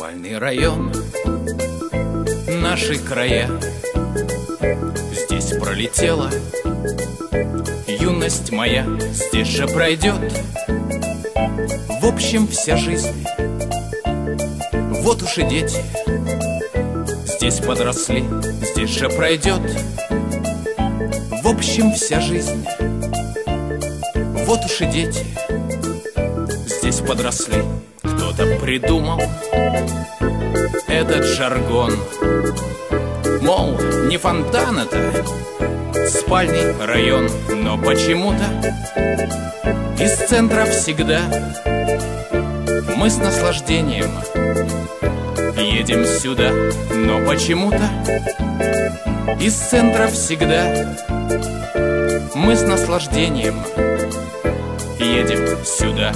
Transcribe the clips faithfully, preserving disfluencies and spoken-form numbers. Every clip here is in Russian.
Спальный район, наши края. Здесь пролетела юность моя, здесь же пройдет в общем вся жизнь. Вот уж и дети здесь подросли, здесь же пройдет в общем вся жизнь. Вот уж и дети здесь подросли. Кто-то придумал этот жаргон, мол, не фонтан это спальный район. Но почему-то из центра всегда мы с наслаждением едем сюда. Но почему-то из центра всегда мы с наслаждением едем сюда.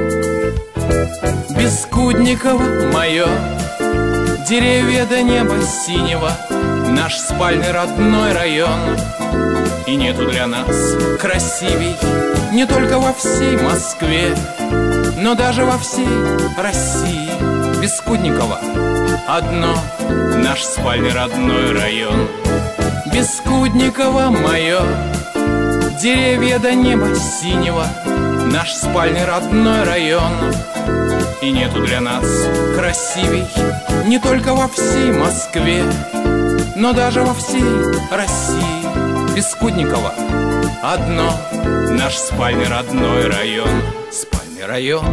Бескудниково мое, деревья до неба синего, наш спальный родной район. И нету для нас красивей не только во всей Москве, но даже во всей России. Бескудниково одно, наш спальный родной район. Бескудниково мое, деревья до неба синего, наш спальный родной район. И нету для нас красивей не только во всей Москве, но даже во всей России. Бескудниково одно, наш спальный родной район. Спальный район,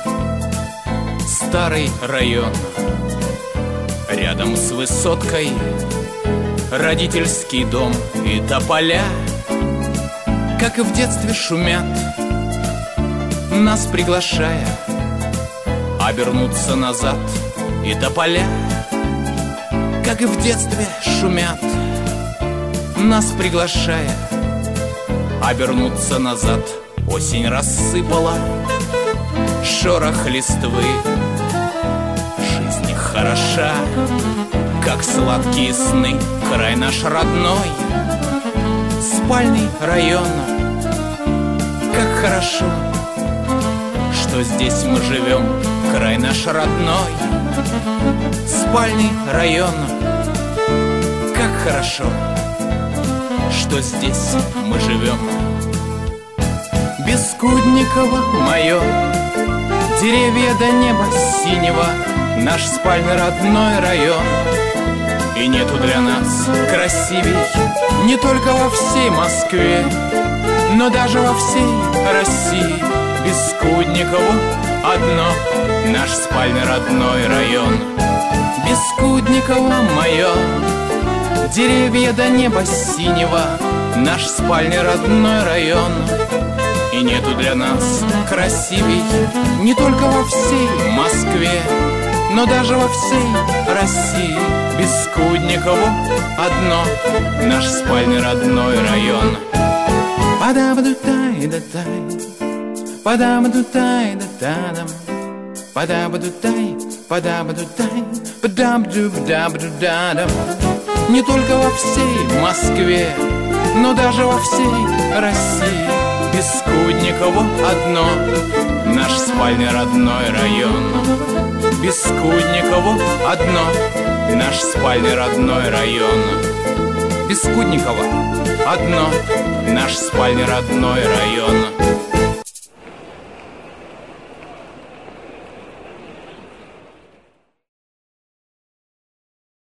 старый район, рядом с высоткой родительский дом и тополя, как и в детстве, шумят, нас приглашая обернуться назад. И тополя, как и в детстве, шумят, нас приглашая обернуться назад. Осень рассыпала шорох листвы, жизнь хороша, как сладкие сны. Край наш родной, спальный район. Как хорошо, что здесь мы живем. Край наш родной, спальный район. Как хорошо, что здесь мы живем. Бескудниково мое, деревья до неба синего, наш спальный родной район. И нету для нас красивей не только во всей Москве, но даже во всей России. Бескудниково одно, наш спальный родной район. Бескудниково мое, деревья до неба синего, наш спальный родной район. И нету для нас красивей не только во всей Москве, но даже во всей России. Бескудниково одно, наш спальный родной район. Падабаду-тай-да-тай, падабаду-тай-да-тадам, падабаду-тай, падабаду-тай, падабаду-падабаду-дадам. Не только во всей Москве, но даже во всей России. Бескудниково одно, наш спальный родной район. Бескудниково одно, наш спальный родной район. Бескудниково одно, наш спальный родной район.